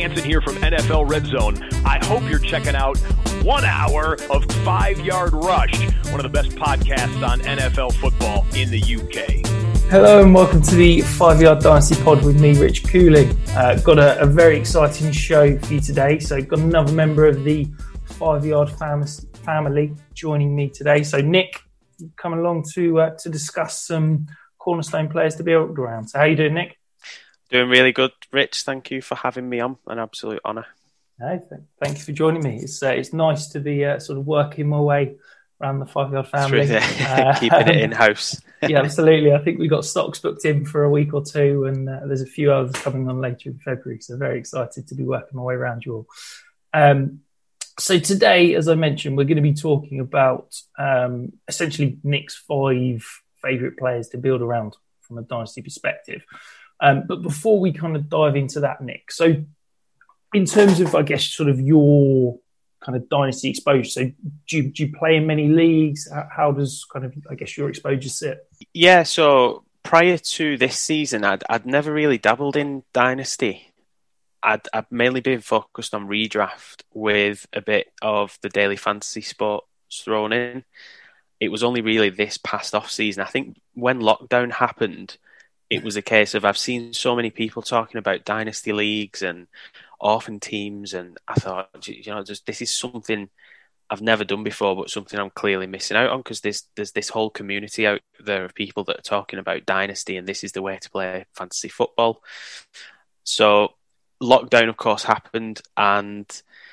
Hansen here from NFL Red Zone. I hope you're checking out 1 hour of 5 Yard Rush, one of the best podcasts on NFL football in the UK. Hello and welcome to the 5 Yard Dynasty Pod with me, Rich Cooley. Got a very exciting show for you today. So got another member of the 5 Yard family joining me today. So Nick, coming along to discuss some cornerstone players to build around. So how you doing, Nick? Doing really good, Rich. Thank you for having me on. An absolute honour. Hey, thank you for joining me. It's nice to be sort of working my way around the 5 Yard family. Keeping it in-house. Yeah, absolutely. I think we got stocks booked in for a week or two, and there's a few others coming on later in February. So very excited to be working my way around you all. So today, as I mentioned, we're going to be talking about essentially Nick's 5 favourite players to build around from a dynasty perspective. But before we kind of dive into that, Nick, so in terms of, I guess, sort of your kind of dynasty exposure, so do you play in many leagues? How does kind of, I guess, your exposure sit? Yeah, so prior to this season, I'd never really dabbled in dynasty. I'd mainly been focused on redraft with a bit of the daily fantasy sports thrown in. It was only really this past off season. I think when lockdown happened, it was a case of I've seen so many people talking about dynasty leagues and orphan teams, and I thought, this is something I've never done before, but something I'm clearly missing out on, because there's this whole community out there of people that are talking about dynasty, and this is the way to play fantasy football. So lockdown, of course, happened, and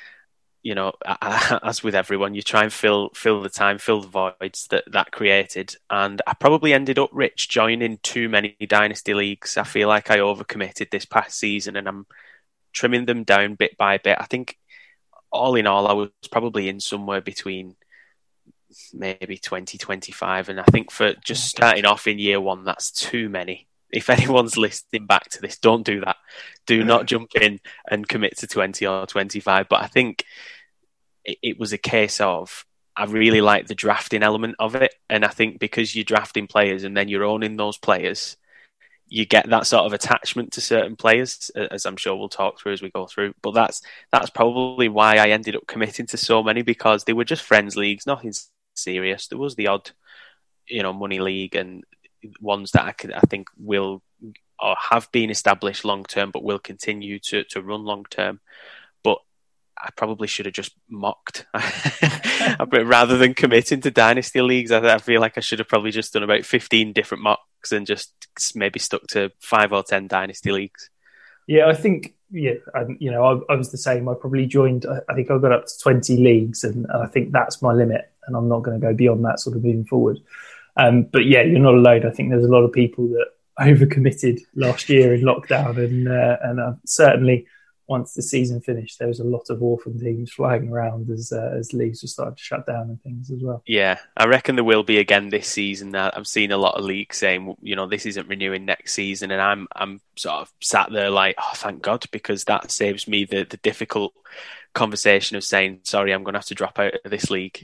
as with everyone, you try and fill the time, fill the voids that created. And I probably ended up, Rich, joining too many dynasty leagues. I feel like I overcommitted this past season, and I'm trimming them down bit by bit. I think all in all, I was probably in somewhere between maybe 20, 25. And I think for just starting off in year one, that's too many. If anyone's listening back to this, don't do that. Do not jump in and commit to 20 or 25. But I think it was a case of, I really like the drafting element of it. And I think because you're drafting players and then you're owning those players, you get that sort of attachment to certain players, as I'm sure we'll talk through as we go through. But that's probably why I ended up committing to so many, because they were just friends leagues, nothing serious. There was the odd, money league, and ones that I think will or have been established long term, but will continue to run long term. But I probably should have just mocked rather than committing to dynasty leagues. I feel like I should have probably just done about 15 different mocks and just maybe stuck to 5 or 10 dynasty leagues. Yeah, I think, I was the same. I probably joined, I think I got up to 20 leagues, and I think that's my limit, and I'm not going to go beyond that sort of moving forward. But yeah, you're not alone. I think there's a lot of people that overcommitted last year in lockdown, and certainly once the season finished, there was a lot of orphan teams flying around as leagues were starting to shut down and things as well. Yeah, I reckon there will be again this season. I've seen a lot of leagues saying, this isn't renewing next season, and I'm sort of sat there like, oh, thank God, because that saves me the difficult conversation of saying, sorry, I'm going to have to drop out of this league.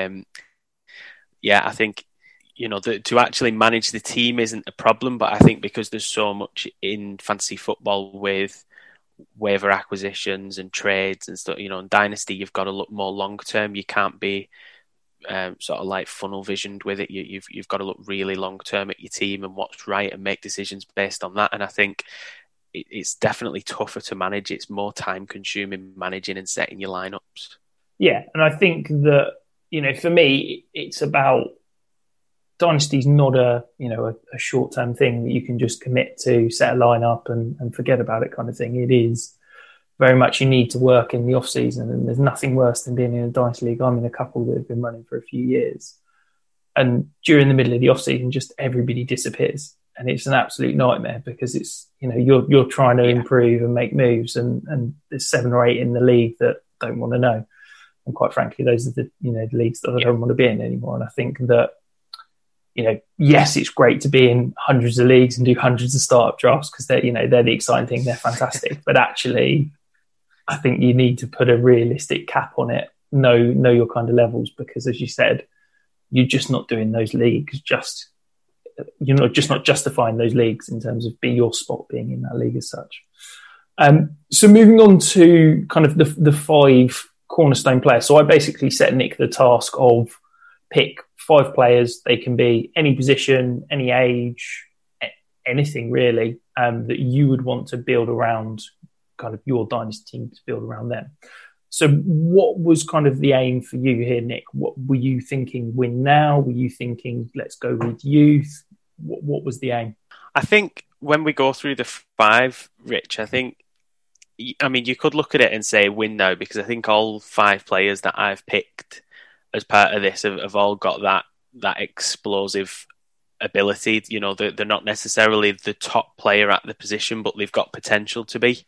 I think, to actually manage the team isn't a problem, but I think because there's so much in fantasy football with waiver acquisitions and trades and stuff, in dynasty, you've got to look more long term. You can't be sort of like funnel visioned with it. You've got to look really long term at your team and what's right and make decisions based on that. And I think it's definitely tougher to manage. It's more time consuming managing and setting your lineups. Yeah, and I think that for me, it's about. Dynasty's not a short-term thing that you can just commit to, set a lineup and forget about it kind of thing. It is very much you need to work in the off-season, and there's nothing worse than being in a Dynasty league. I'm in a couple that have been running for a few years, and during the middle of the off-season, just everybody disappears, and it's an absolute nightmare because it's you're trying to improve and make moves, and there's 7 or 8 in the league that don't want to know, and quite frankly, those are the the leagues that I don't want to be in anymore. And I think that. Yes, it's great to be in hundreds of leagues and do hundreds of startup drafts because they're the exciting thing. They're fantastic. But actually, I think you need to put a realistic cap on it. Know your kind of levels, because as you said, you're just not doing those leagues. You're not justifying those leagues in terms of your spot being in that league as such. So moving on to kind of the 5 cornerstone players. So I basically set Nick the task of pick 5 players. They can be any position, any age, anything really, that you would want to build around kind of your dynasty team, to build around them. So what was kind of the aim for you here, Nick? What were you thinking, win now? Were you thinking, let's go with youth? What was the aim? I think when we go through the 5, Rich, you could look at it and say win now, because I think all 5 players that I've picked as part of this have all got that explosive ability. You know, they're not necessarily the top player at the position, but they've got potential to be.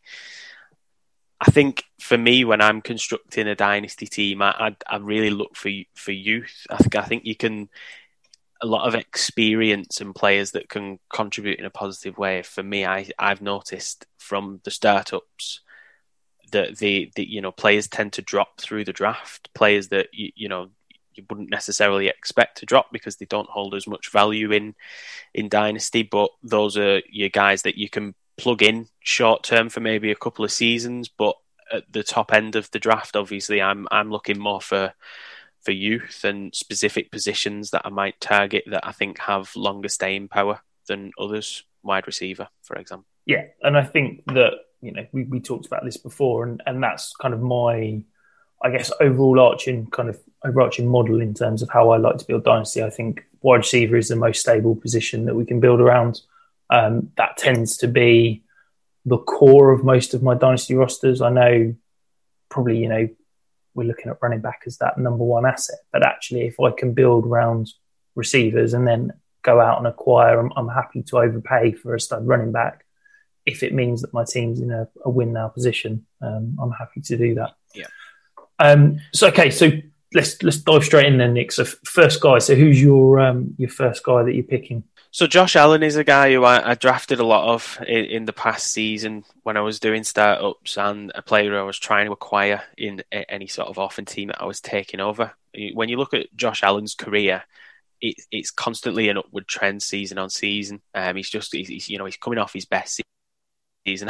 I think for me, when I'm constructing a dynasty team, I really look for youth. I think you can, a lot of experience and players that can contribute in a positive way. For me, I've noticed from the startups that the players tend to drop through the draft. Players that you wouldn't necessarily expect to drop because they don't hold as much value in dynasty. But those are your guys that you can plug in short term for maybe a couple of seasons. But at the top end of the draft, obviously, I'm looking more for youth and specific positions that I might target that I think have longer staying power than others. Wide receiver, for example. Yeah, and I think that we talked about this before, and that's kind of my, I guess, overarching model in terms of how I like to build dynasty. I think wide receiver is the most stable position that we can build around. That tends to be the core of most of my dynasty rosters. I know probably, we're looking at running back as that number 1 asset, but actually if I can build around receivers and then go out and acquire, I'm happy to overpay for a stud running back. If it means that my team's in a win now position, I'm happy to do that. Yeah. So let's dive straight in then, Nick. So first guy. So who's your first guy that you're picking? So Josh Allen is a guy who I drafted a lot of in the past season when I was doing startups, and a player I was trying to acquire in any sort of offense team that I was taking over. When you look at Josh Allen's career, it's constantly an upward trend season on season. He's coming off his best season.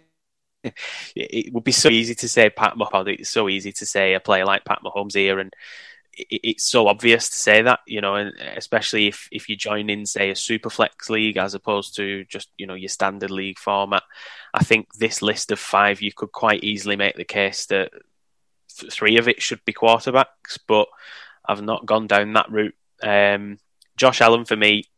It would be so easy to say Pat Mahomes. It's so easy to say a player like Pat Mahomes here, and it's so obvious to say that, and especially if you join in, say, a Superflex league as opposed to just, your standard league format. I think this list of 5, you could quite easily make the case that 3 of it should be quarterbacks, but I've not gone down that route. Josh Allen, for me,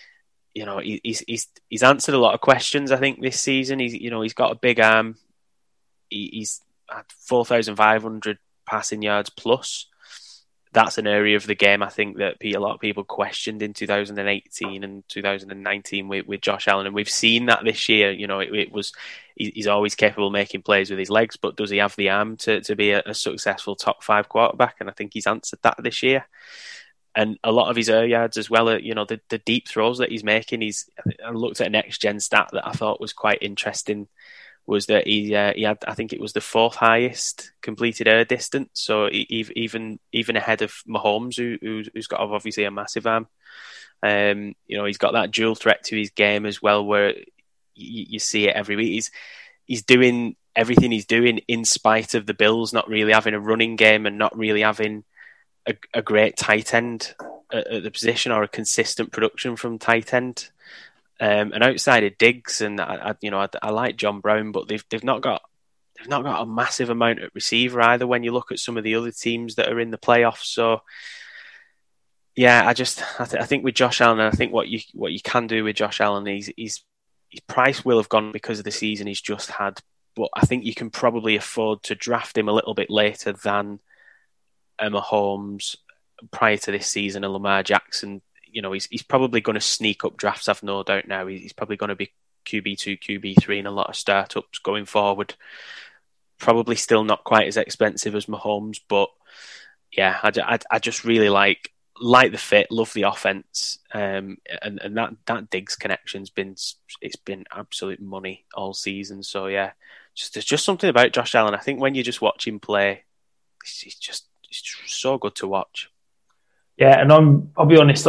he's answered a lot of questions, I think, this season. He's got a big arm. He's at 4,500 passing yards plus. That's an area of the game I think that a lot of people questioned in 2018 and 2019 with Josh Allen, and we've seen that this year. He's always capable of making plays with his legs, but does he have the arm to be a successful top 5 quarterback? And I think he's answered that this year. And a lot of his air yards as well, the deep throws that he's making. I looked at a next gen stat that I thought was quite interesting, was that he had, I think it was the 4th highest completed air distance. So even ahead of Mahomes, who's got obviously a massive arm. He's got that dual threat to his game as well, where you see it every week. He's doing everything he's doing in spite of the Bills not really having a running game and not really having a great tight end at the position, or a consistent production from tight end. And outside of Diggs, and I like John Brown, but they've not got a massive amount at receiver either. When you look at some of the other teams that are in the playoffs, so yeah, I think with Josh Allen, I think what you can do with Josh Allen, his price will have gone because of the season he's just had, but I think you can probably afford to draft him a little bit later than Mahomes prior to this season, and Lamar Jackson. He's probably going to sneak up drafts, I've no doubt now. He's probably going to be QB2, QB3 in a lot of startups going forward. Probably still not quite as expensive as Mahomes, but yeah, I just really like the fit, love the offense, and that Diggs connection's been absolute money all season. So yeah, there's just something about Josh Allen. I think when you just watch him play, it's so good to watch. Yeah, and I'll be honest, I'm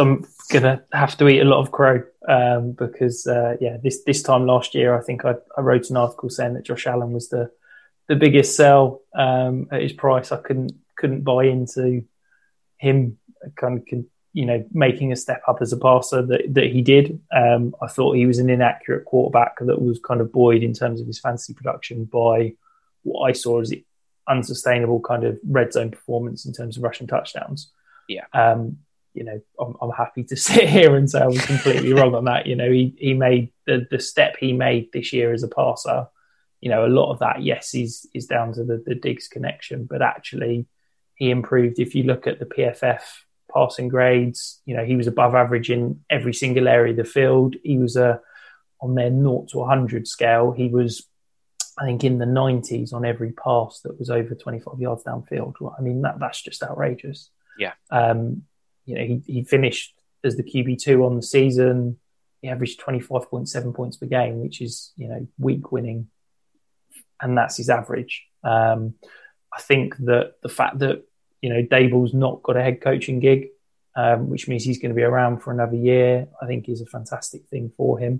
gonna have to eat a lot of crow because this time last year I think I wrote an article saying that Josh Allen was the biggest sell at his price. I couldn't buy into him making a step up as a passer that he did. I thought he was an inaccurate quarterback that was kind of buoyed in terms of his fantasy production by what I saw as the unsustainable kind of red zone performance in terms of rushing touchdowns. Yeah. I'm happy to sit here and say I was completely wrong on that. He made the step he made this year as a passer. A lot of that, yes, is down to the Diggs connection, but actually he improved. If you look at the PFF passing grades, he was above average in every single area of the field. He was on their 0 to 100 scale. He was, I think, in the 90s on every pass that was over 25 yards downfield. I mean, that's just outrageous. Yeah. He finished as the QB2 on the season. He averaged 25.7 points per game, which is, week winning. And that's his average. I think that the fact that, Daboll's not got a head coaching gig, which means he's going to be around for another year, I think is a fantastic thing for him.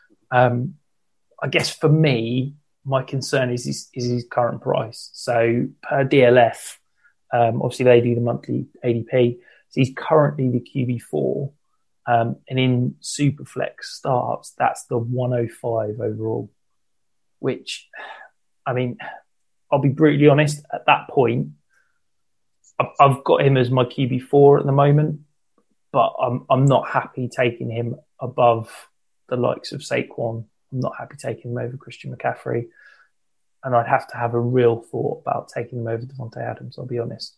I guess for me, my concern is his current price. So per DLF, obviously they do the monthly ADP. So he's currently the QB4. And in Superflex starts, that's the 105 overall, which, I mean, I'll be brutally honest, at that point, I've got him as my QB4 at the moment, but I'm not happy taking him above the likes of Saquon. I'm not happy taking him over Christian McCaffrey. And I'd have to have a real thought about taking him over Devontae Adams, I'll be honest.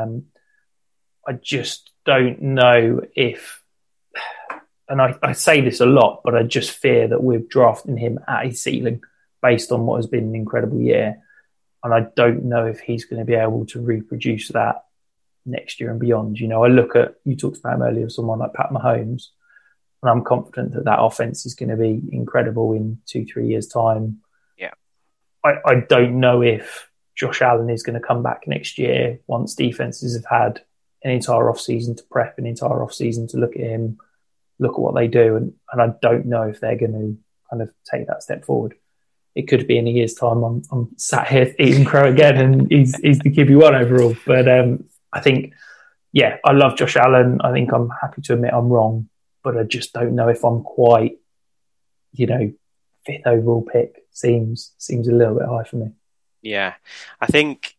I just don't know if, and I say this a lot, but I just fear that we're drafting him at his ceiling based on what has been an incredible year. And I don't know if he's going to be able to reproduce that next year and beyond. I look at, you talked about him earlier, someone like Pat Mahomes, and I'm confident that offense is going to be incredible in 2-3 years' time. Yeah. I don't know if Josh Allen is going to come back next year once defenses have had an entire off-season to prep, an entire off-season to look at him, look at what they do. And I don't know if they're going to kind of take that step forward. It could be in a year's time I'm sat here eating crow again and he's the QB1 overall. But I think, I love Josh Allen. I think I'm happy to admit I'm wrong, but I just don't know if I'm quite, 5th overall pick seems a little bit high for me. Yeah, I think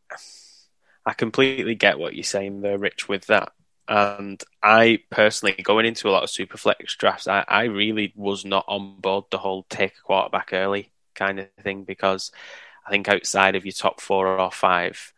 I completely get what you're saying there, Rich, with that. And I personally, going into a lot of Superflex drafts, I really was not on board the whole take a quarterback early kind of thing, because I think outside of your top 4 or 5,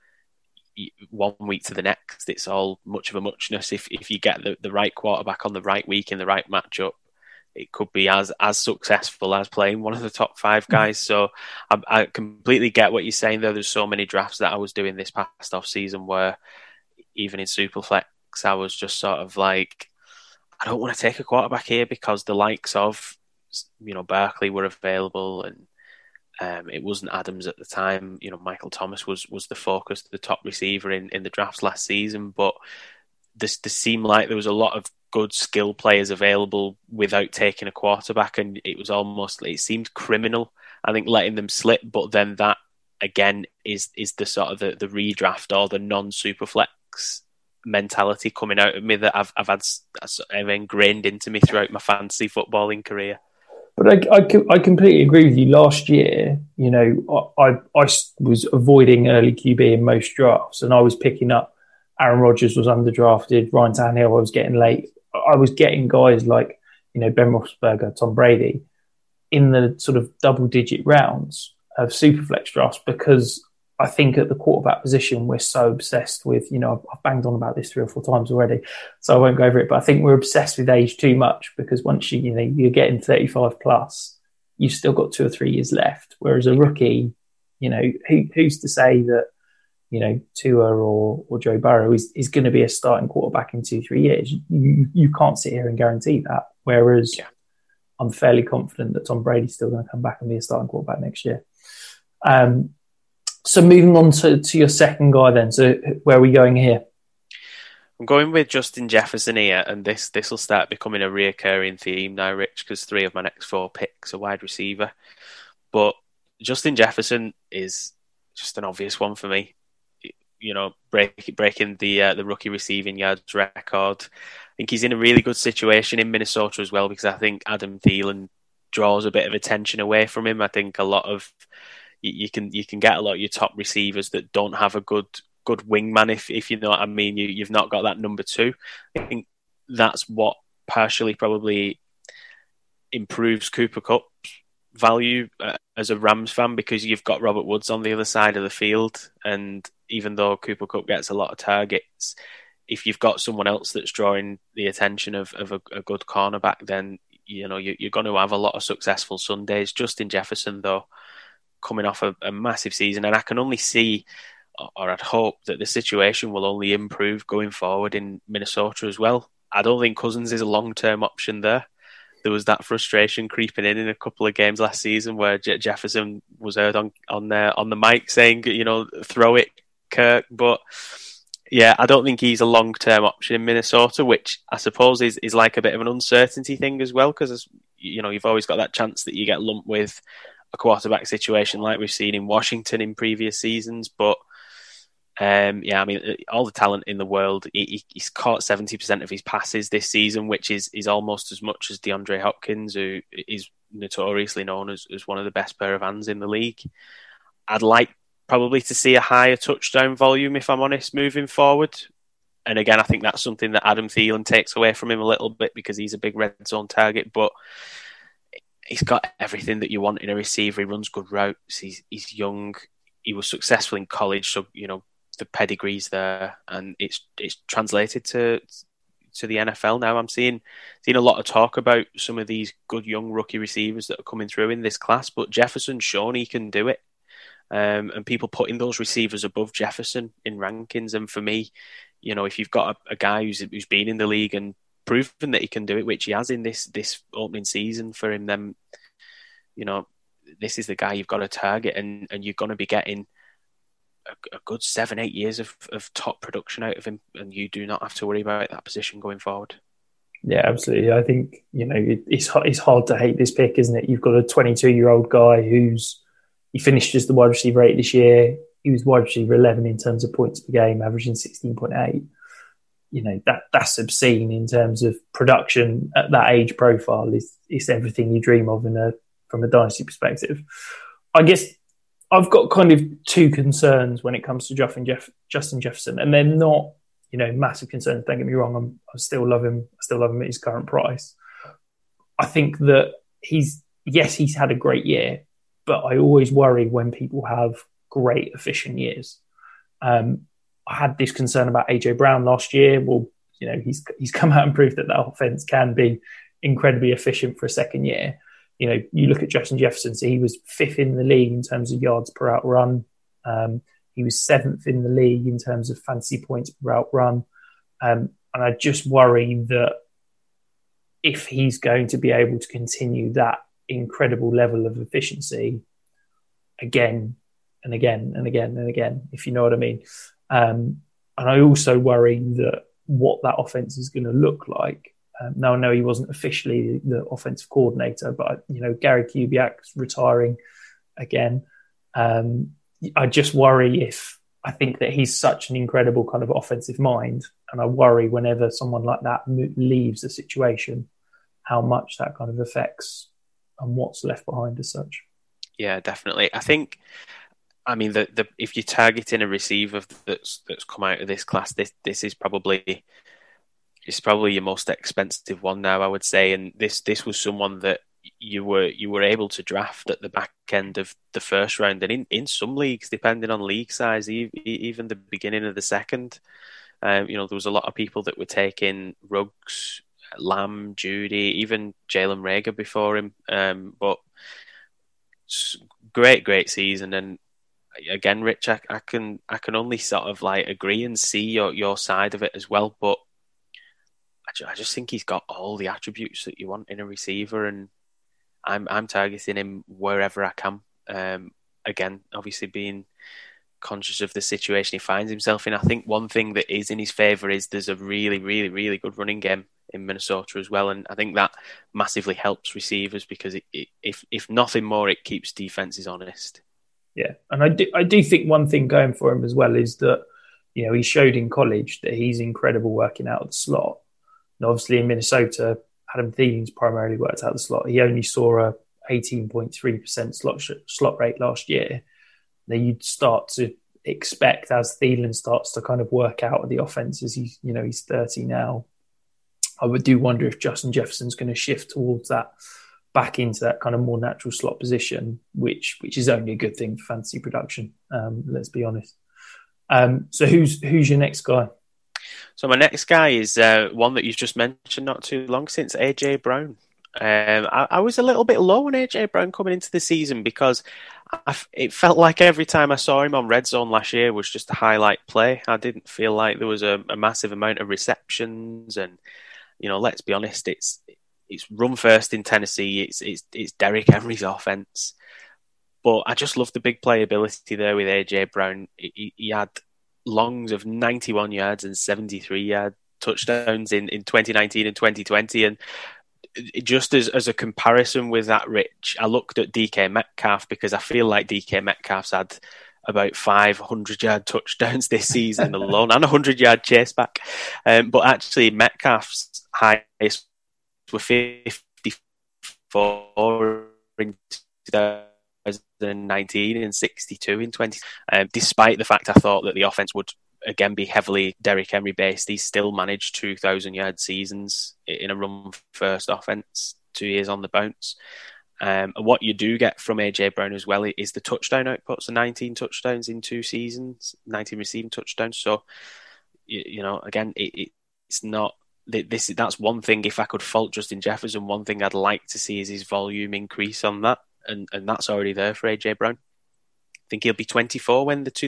1 week to the next, it's all much of a muchness. If you get the right quarterback on the right week in the right matchup, it could be as successful as playing one of the top 5 guys. So I completely get what you're saying there. There's so many drafts that I was doing this past off season where even in Superflex, I was just sort of like, I don't want to take a quarterback here because the likes of, Barkley were available and it wasn't Adams at the time. Michael Thomas was the focus, the top receiver in the drafts last season. But there seemed like there was a lot of good skill players available without taking a quarterback, and it seemed criminal, I think, letting them slip. But then that again is the sort of the redraft or the non-Superflex mentality coming out of me that I've ingrained into me throughout my fantasy footballing career. But I completely agree with you. Last year, I was avoiding early QB in most drafts, and I was picking up Aaron Rodgers was underdrafted, Ryan Tannehill I was getting late. I was getting guys like, Ben Roethlisberger, Tom Brady in the sort of double-digit rounds of Superflex drafts because I think at the quarterback position, we're so obsessed with, I've banged on about this 3 or 4 times already, so I won't go over it, but I think we're obsessed with age too much because once you're getting 35 plus, you've still got 2 or 3 years left. Whereas a rookie, who's to say that, Tua or Joe Burrow is going to be a starting quarterback in 2-3 years. You can't sit here and guarantee that. Whereas I'm fairly confident that Tom Brady's still going to come back and be a starting quarterback next year. So moving on to your second guy then. So where are we going here? I'm going with Justin Jefferson here, and this will start becoming a reoccurring theme now, Rich, because 3 of my next 4 picks are wide receiver. But Justin Jefferson is just an obvious one for me. You know, breaking the rookie receiving yards record. I think he's in a really good situation in Minnesota as well, because I think Adam Thielen draws a bit of attention away from him. I think a lot of you can get a lot of your top receivers that don't have a good wingman, if you know what I mean. You've not got that number 2. I think that's what partially probably improves Cooper Kupp's value as a Rams fan, because you've got Robert Woods on the other side of the field, and even though Cooper Kupp gets a lot of targets, if you've got someone else that's drawing the attention of a good cornerback, then you know you're going to have a lot of successful Sundays. Justin Jefferson, though, coming off a massive season, and I can only see, or I'd hope, that the situation will only improve going forward in Minnesota as well. I don't think Cousins is a long-term option there. There was that frustration creeping in a couple of games last season where Jefferson was heard on the mic saying, you know, throw it, Kirk. But yeah, I don't think he's a long-term option in Minnesota, which I suppose is like a bit of an uncertainty thing as well, because, you know, you've always got that chance that you get lumped with a quarterback situation like we've seen in Washington in previous seasons. But yeah, I mean, all the talent in the world. He's caught 70% of his passes this season, which is almost as much as DeAndre Hopkins, who is notoriously known as one of the best pair of hands in the league. I'd like probably to see a higher touchdown volume, if I'm honest, moving forward. And again, I think that's something that Adam Thielen takes away from him a little bit, because he's a big red zone target. But he's got everything that you want in a receiver. He runs good routes. He's young. He was successful in college, so you know the pedigree's there, and it's translated to the NFL now. I'm seeing a lot of talk about some of these good young rookie receivers that are coming through in this class, but Jefferson's shown he can do it, and people putting those receivers above Jefferson in rankings. And for me, you know, if you've got a guy who's been in the league and proven that he can do it, which he has in this opening season for him, then you know this is the guy you've got to target, and you're going to be getting a good 7-8 years of top production out of him, and you do not have to worry about that position going forward. Yeah, absolutely. I think, you know, it's hard to hate this pick, isn't it? You've got a 22-year-old guy he finished as the wide receiver 8 this year. He was wide receiver 11 in terms of points per game, averaging 16.8. You know, that's obscene in terms of production at that age profile. It's everything you dream of from a dynasty perspective. I guess I've got kind of 2 concerns when it comes to Justin Jefferson, and they're not, you know, massive concerns. Don't get me wrong. I still love him. I still love him at his current price. I think that he's had a great year, but I always worry when people have great efficient years. I had this concern about AJ Brown last year. Well, you know, he's come out and proved that offense can be incredibly efficient for a second year. You know, you look at Justin Jefferson, so he was 5th in the league in terms of yards per out run. He was 7th in the league in terms of fantasy points per out run. And I just worry that if he's going to be able to continue that incredible level of efficiency again and again and again and again, if you know what I mean. And I also worry that what that offense is going to look like. Now, I know he wasn't officially the offensive coordinator, but, you know, Gary Kubiak's retiring again. I just worry I think that he's such an incredible kind of offensive mind, and I worry whenever someone like that leaves a situation, how much that kind of affects and what's left behind as such. Yeah, definitely. I think, I mean, if you're targeting a receiver that's come out of this class, this is probably... It's probably your most expensive one now, I would say. And this was someone that you were able to draft at the back end of the first round, and in some leagues, depending on league size, even the beginning of the second. You know, there was a lot of people that were taking Ruggs, Lamb, Judy, even Jalen Reagor before him. But great season, and again, Rich, I can only sort of like agree and see your side of it as well, but I just think he's got all the attributes that you want in a receiver, and I'm targeting him wherever I can. Again, obviously being conscious of the situation he finds himself in. I think one thing that is in his favour is there's a really, really, really good running game in Minnesota as well, and I think that massively helps receivers because if nothing more, it keeps defenses honest. Yeah, and I do think one thing going for him as well is that he showed in college that he's incredible working out of the slot. And obviously in Minnesota, Adam Thielen's primarily worked out the slot. He only saw a 18.3% slot rate last year. Then you'd start to expect as Thielen starts to kind of work out of the offense as he's 30 now. I would do wonder if Justin Jefferson's going to shift towards that, back into that kind of more natural slot position, which is only a good thing for fantasy production. Let's be honest. So who's your next guy? So my next guy is one that you've just mentioned not too long since, AJ Brown. I was a little bit low on AJ Brown coming into the season because it felt like every time I saw him on Red Zone last year was just a highlight play. I didn't feel like there was a massive amount of receptions, and let's be honest, it's run first in Tennessee. It's Derrick Henry's offense, but I just love the big playability there with AJ Brown. He had longs of 91 yards and 73-yard touchdowns in 2019 and 2020, and just as a comparison with that, Rich, I looked at DK Metcalf because I feel like DK Metcalf's had about 500-yard touchdowns this season alone and a 100-yard chase back. But actually, Metcalf's highest were 54 in 2019 and 62 in 20. Despite the fact I thought that the offense would again be heavily Derrick Henry based, he still managed 2,000-yard seasons in a run-first offense, 2 years on the bounce. And what you do get from AJ Brown as well is the touchdown output. So 19 touchdowns in 2 seasons, 19 receiving touchdowns. So, again, it's not that's one thing. If I could fault Justin Jefferson, one thing I'd like to see is his volume increase on that, and that's already there for AJ Brown. I think he'll be 24 when the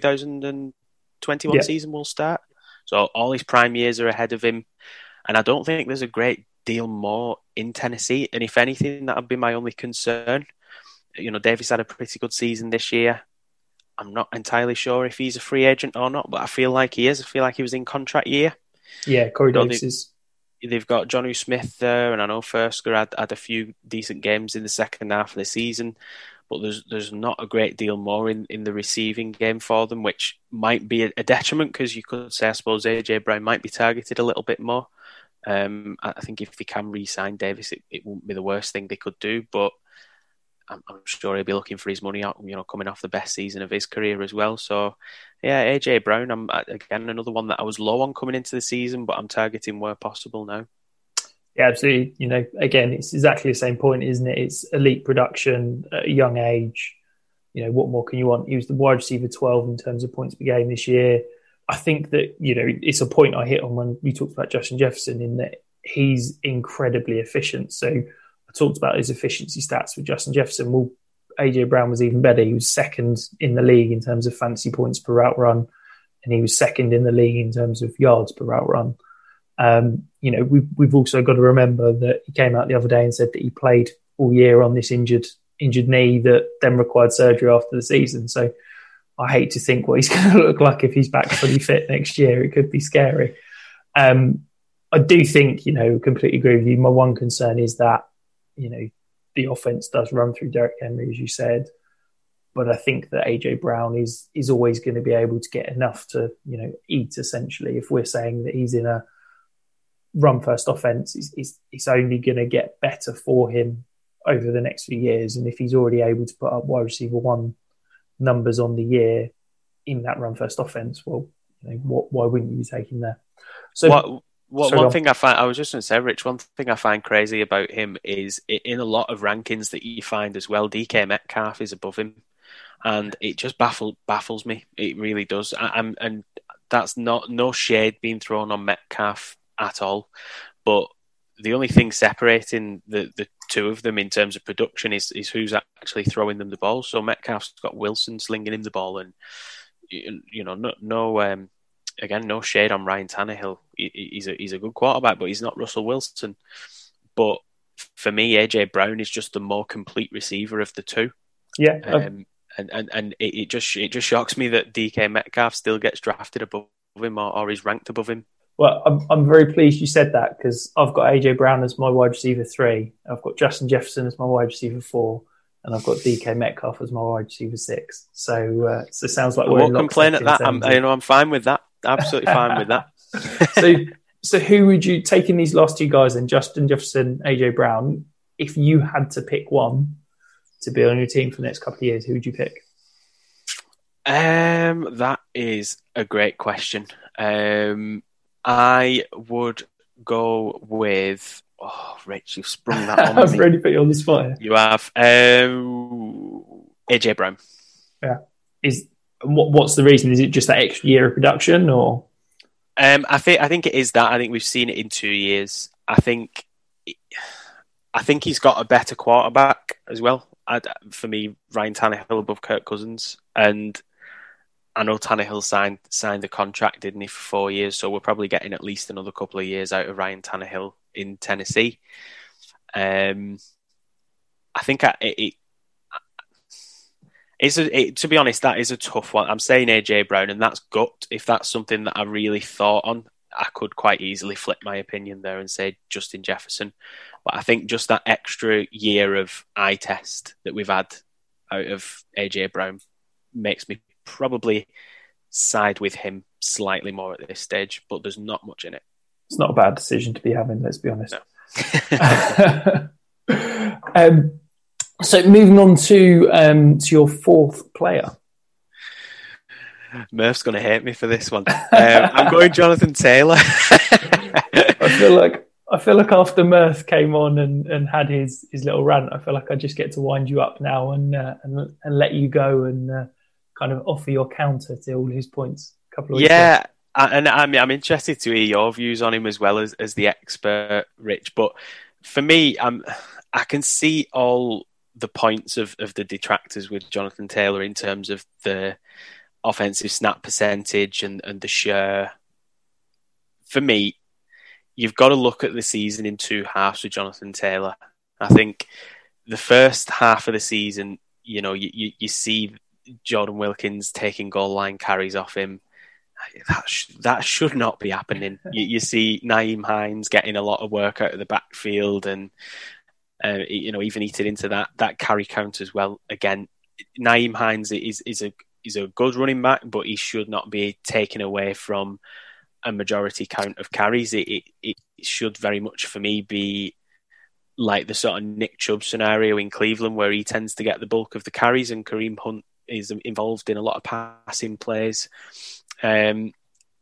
2021 season will start. So all his prime years are ahead of him, and I don't think there's a great deal more in Tennessee. And if anything, that would be my only concern. Davis had a pretty good season this year. I'm not entirely sure if he's a free agent or not, but I feel like he is. I feel like he was in contract year. Yeah, Corey Davis is. They've got Jonnu Smith there, and I know Fersker had a few decent games in the second half of the season, but there's not a great deal more in the receiving game for them, which might be a detriment because you could say, I suppose, AJ Brown might be targeted a little bit more. I think if they can re-sign Davis, it won't be the worst thing they could do, but I'm sure he'll be looking for his money out, coming off the best season of his career as well. So, yeah, AJ Brown, I'm again another one that I was low on coming into the season, but I'm targeting where possible now. Yeah, absolutely. Again, it's exactly the same point, isn't it? It's elite production at a young age. What more can you want? He was the wide receiver 12 in terms of points per game this year. I think that, it's a point I hit on when we talked about Justin Jefferson, in that he's incredibly efficient. So I talked about his efficiency stats with Justin Jefferson. Well, AJ Brown was even better. He was second in the league in terms of fantasy points per route run, and he was second in the league in terms of yards per route run. We've also got to remember that he came out the other day and said that he played all year on this injured knee that then required surgery after the season. So I hate to think what he's going to look like if he's back fully fit next year. It could be scary. I do think, completely agree with you. My one concern is that, the offense does run through Derrick Henry, as you said. But I think that AJ Brown is always going to be able to get enough to, eat, essentially. If we're saying that he's in a run-first offense, it's only going to get better for him over the next few years. And if he's already able to put up wide receiver 1 numbers on the year in that run-first offense, well, why wouldn't you be taking there? So one thing I find, I was just going to say, Rich, one thing I find crazy about him is in a lot of rankings that you find as well, DK Metcalf is above him. And it just baffles me. It really does. And that's no shade being thrown on Metcalf at all. But the only thing separating the two of them in terms of production is who's actually throwing them the ball. So Metcalf's got Wilson slinging him the ball, and no shade on Ryan Tannehill. He's a good quarterback, but he's not Russell Wilson. But for me, AJ Brown is just the more complete receiver of the two. Yeah. And it just shocks me that DK Metcalf still gets drafted above him or is ranked above him. Well, I'm very pleased you said that, because I've got AJ Brown as my wide receiver 3. I've got Justin Jefferson as my wide receiver 4, and I've got DK Metcalf as my wide receiver 6. So it sounds like I won't complain at that. I'm fine with that. Absolutely fine with that. So who would you take in these last 2 guys then, Justin Jefferson, AJ Brown? If you had to pick one to be on your team for the next couple of years, who would you pick? That is a great question. I would go with... Oh, Rich, you've sprung that on me. I've really put you on the spot here. You have. AJ Brown. Yeah. What's the reason? Is it just that extra year of production, or? I think it is that. I think we've seen it in 2 years. I think he's got a better quarterback as well. For me, Ryan Tannehill above Kirk Cousins, and I know Tannehill signed the contract, didn't he, for 4 years? So we're probably getting at least another couple of years out of Ryan Tannehill in Tennessee. I think to be honest, that is a tough one. I'm saying AJ Brown, and that's gut. If that's something that I really thought on, I could quite easily flip my opinion there and say Justin Jefferson. But I think just that extra year of eye test that we've had out of AJ Brown makes me probably side with him slightly more at this stage, but there's not much in it. It's not a bad decision to be having, let's be honest. No. So moving on to your 4th player. Murph's going to hate me for this one. I'm going Jonathan Taylor. I feel like after Murph came on and had his little rant, I feel like I just get to wind you up now and let you go and kind of offer your counter to all his points. A couple of weeks ago. And I'm interested to hear your views on him as well as the expert, Rich. But for me, I can see all the points of the detractors with Jonathan Taylor in terms of the offensive snap percentage and the share. For me, you've got to look at the season in 2 halves with Jonathan Taylor. I think the first half of the season, you see Jordan Wilkins taking goal line carries off him. That should not be happening. You see Nyheim Hines getting a lot of work out of the backfield and even eating into that carry count as well. Again, Nyheim Hines is a good running back, but he should not be taken away from a majority count of carries. It should very much, for me, be like the sort of Nick Chubb scenario in Cleveland, where he tends to get the bulk of the carries and Kareem Hunt is involved in a lot of passing plays. Again,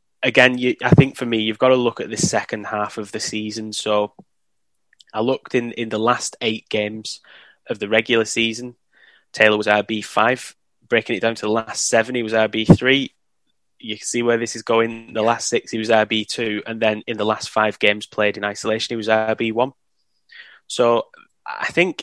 I think for me, you've got to look at the second half of the season. So I looked in the last 8 games of the regular season. Taylor was RB5. Breaking it down to the last 7, he was RB3. You can see where this is going. The last 6, he was RB2. And then in the last 5 games played in isolation, he was RB1. So I think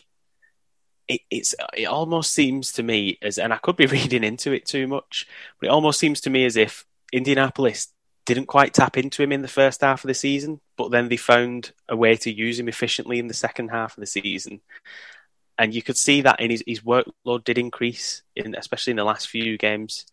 it almost seems to me as, and I could be reading into it too much, but it almost seems to me as if Indianapolis didn't quite tap into him in the first half of the season, but then they found a way to use him efficiently in the second half of the season. And you could see that in his workload did increase, especially in the last few games.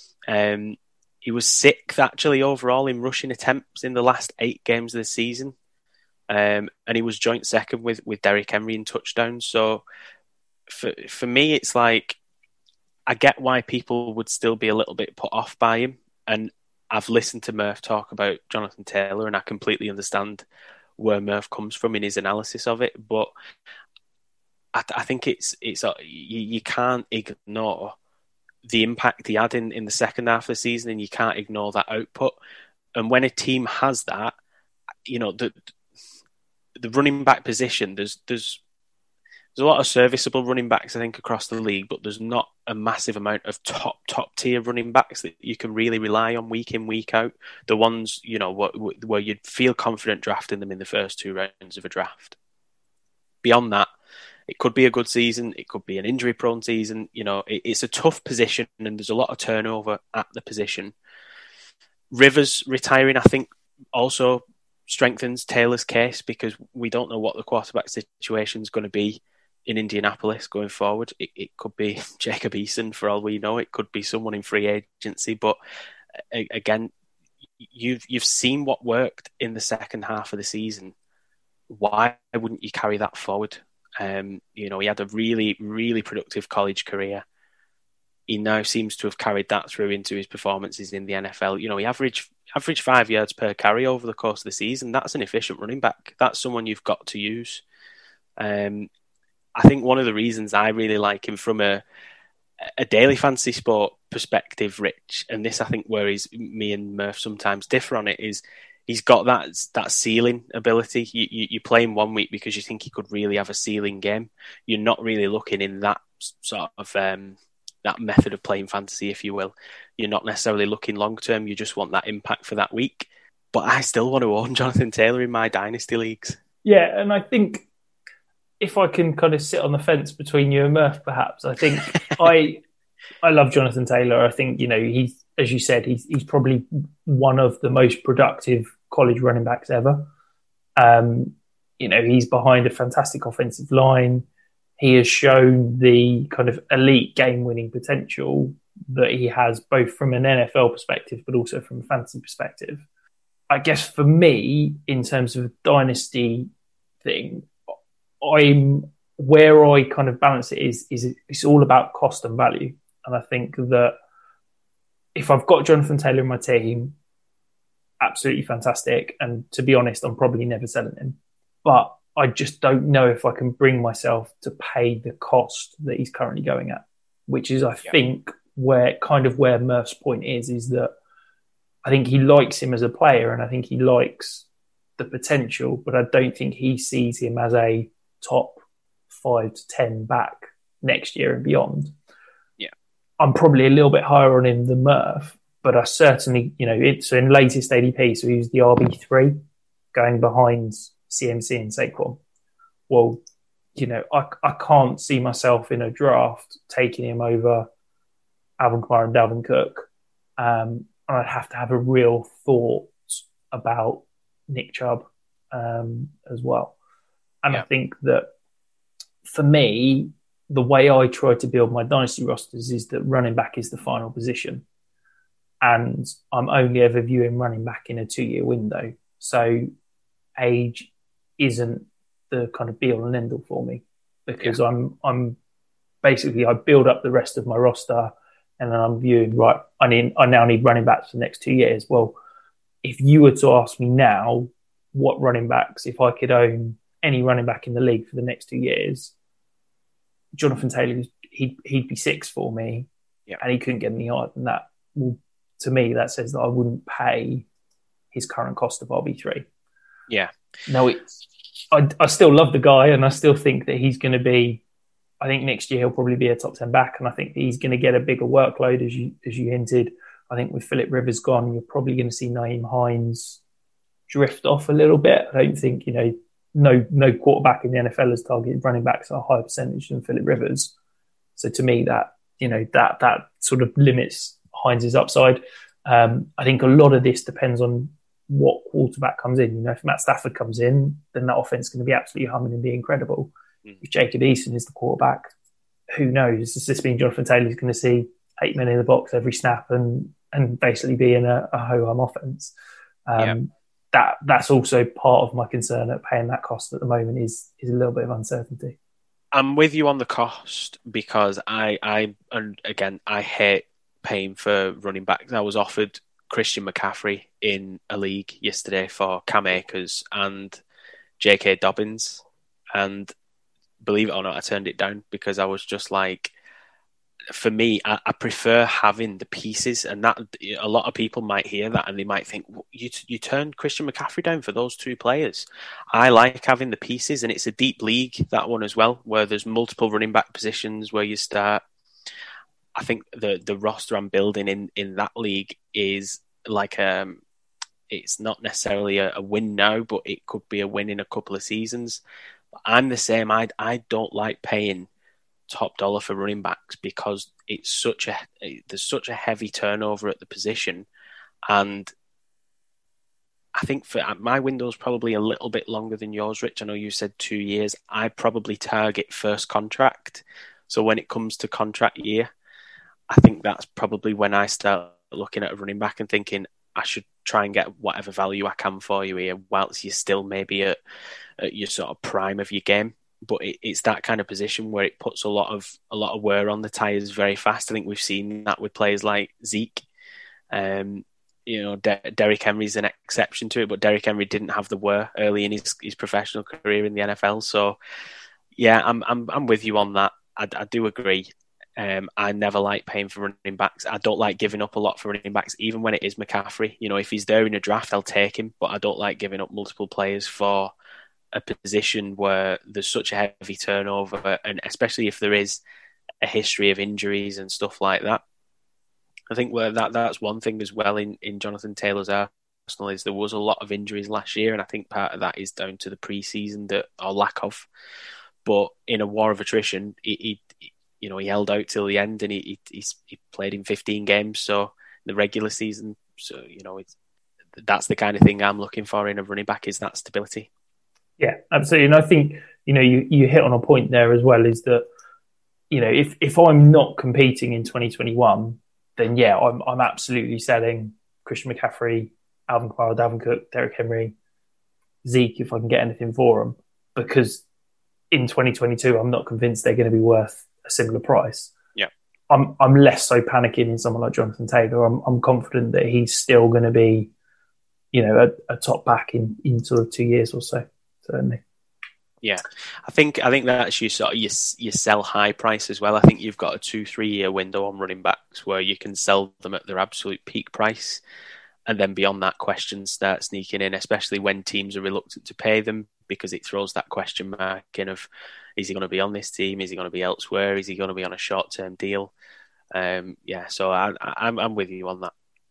He was 6th actually overall in rushing attempts in the last 8 games of the season. And he was joint second with Derrick Henry in touchdowns. So for me, it's like, I get why people would still be a little bit put off by him. And I've listened to Murph talk about Jonathan Taylor, and I completely understand where Murph comes from in his analysis of it. But I think it's you can't ignore the impact he had in the second half of the season, and you can't ignore that output. And when a team has that, the running back position, there's a lot of serviceable running backs, I think, across the league, but there's not a massive amount of top tier running backs that you can really rely on week in, week out. The ones, where you'd feel confident drafting them in the first 2 rounds of a draft. Beyond that, it could be a good season. It could be an injury-prone season. It's a tough position, and there's a lot of turnover at the position. Rivers retiring, I think, also strengthens Taylor's case, because we don't know what the quarterback situation is going to be in Indianapolis going forward. It could be Jacob Eason for all we know. It could be someone in free agency. But again, you've seen what worked in the second half of the season. Why wouldn't you carry that forward? He had a really, really productive college career. He now seems to have carried that through into his performances in the NFL. He averaged 5 yards per carry over the course of the season. That's an efficient running back. That's someone you've got to use. I think one of the reasons I really like him from a daily fantasy sport perspective, Rich, and this I think where me and Murph sometimes differ on it, is he's got that ceiling ability. You play him 1 week because you think he could really have a ceiling game. You're not really looking in that sort of that method of playing fantasy, if you will. You're not necessarily looking long term. You just want that impact for that week. But I still want to own Jonathan Taylor in my dynasty leagues. Yeah, and I think if I can kind of sit on the fence between you and Murph, perhaps, I think I love Jonathan Taylor. I think, he's, as you said, he's probably one of the most productive college running backs ever. He's behind a fantastic offensive line. He has shown the kind of elite game-winning potential that he has, both from an NFL perspective, but also from a fantasy perspective. I guess for me, in terms of a dynasty thing, where I kind of balance it is it's all about cost and value. And I think that if I've got Jonathan Taylor in my team, absolutely fantastic. And to be honest, I'm probably never selling him. But I just don't know if I can bring myself to pay the cost that he's currently going at, which is, I think, where Murph's point is that I think he likes him as a player and I think he likes the potential, but I don't think he sees him as a top 5 to 10 back next year and beyond. Yeah, I'm probably a little bit higher on him than Murph, but I certainly, it's in latest ADP, so he's the RB3 going behind CMC and Saquon. Well, I can't see myself in a draft taking him over Alvin Kamara and Dalvin Cook. I'd have to have a real thought about Nick Chubb as well. And I think that for me, the way I try to build my dynasty rosters is that running back is the final position. And I'm only ever viewing running back in a 2-year window. So age isn't the kind of be all and end all for me, because I'm basically, I build up the rest of my roster and then I'm viewing, right, I now need running backs for the next 2 years. Well, if you were to ask me now what running backs, if I could own any running back in the league for the next 2 years, Jonathan Taylor, he'd be 6 for me, and he couldn't get any higher than that. Well, to me, that says that I wouldn't pay his current cost of RB3. Yeah. No, I still love the guy, and I still think that he's going to be, I think next year he'll probably be a top 10 back, and I think that he's going to get a bigger workload, as you hinted. I think with Philip Rivers gone, you're probably going to see Nyheim Hines drift off a little bit. I don't think, no quarterback in the NFL has targeted running backs at a higher percentage than Philip Rivers. So to me, that sort of limits Hines' upside. I think a lot of this depends on what quarterback comes in. If Matt Stafford comes in, then that offense is going to be absolutely humming and be incredible. If Jacob Eason is the quarterback, who knows? Does this mean Jonathan Taylor is going to see 8 men in the box every snap and basically be in a ho-hum offense? That's also part of my concern at paying that cost at the moment is a little bit of uncertainty. I'm with you on the cost because I hate paying for running backs. I was offered Christian McCaffrey in a league yesterday for Cam Akers and J.K. Dobbins, and believe it or not, I turned it down because I was just like, for me, I prefer having the pieces, and that a lot of people might hear that and they might think, you turned Christian McCaffrey down for those 2 players. I like having the pieces, and it's a deep league, that one as well, where there's multiple running back positions where you start. I think the roster I'm building in that league is like it's not necessarily a win now, but it could be a win in a couple of seasons. But I'm the same. I don't like paying top dollar for running backs because there's such a heavy turnover at the position, and I think for my window's probably a little bit longer than yours, Rich. I know you said 2 years. I probably target first contract. So when it comes to contract year, I think that's probably when I start looking at a running back and thinking I should try and get whatever value I can for you here, whilst you're still maybe at your sort of prime of your game. But it's that kind of position where it puts a lot of wear on the tires very fast. I think we've seen that with players like Zeke. Derrick Henry's an exception to it, but Derrick Henry didn't have the wear early in his professional career in the NFL. So, yeah, I'm with you on that. I do agree. I never like paying for running backs. I don't like giving up a lot for running backs, even when it is McCaffrey. You know, if he's there in a draft, I'll take him, but I don't like giving up multiple players for a position where there's such a heavy turnover, and especially if there is a history of injuries and stuff like that. I think that's one thing as well in Jonathan Taylor's Arsenal is there was a lot of injuries last year, and I think part of that is down to the pre-season or lack of. But in a war of attrition, he held out till the end, and he played in 15 games, so the regular season. So that's the kind of thing I'm looking for in a running back, is that stability. Yeah, absolutely. And I think you hit on a point there as well, is that if I'm not competing in 2021. Then yeah, I'm absolutely selling Christian McCaffrey, Alvin Kamara, Dalvin Cook, Derrick Henry, Zeke if I can get anything for them, because in 2022 I'm not convinced they're going to be worth a similar price. Yeah, I'm less so panicking in someone like Jonathan Taylor. I'm confident that he's still going to be, a top back in sort of 2 years or so, certainly. Yeah, I think that's you sort of you sell high price as well. I think you've got a 2-3 year window on running backs where you can sell them at their absolute peak price, and then beyond that, questions start sneaking in, especially when teams are reluctant to pay them, because it throws that question mark in of, is he going to be on this team? Is he going to be elsewhere? Is he going to be on a short term deal? So I'm with you on that.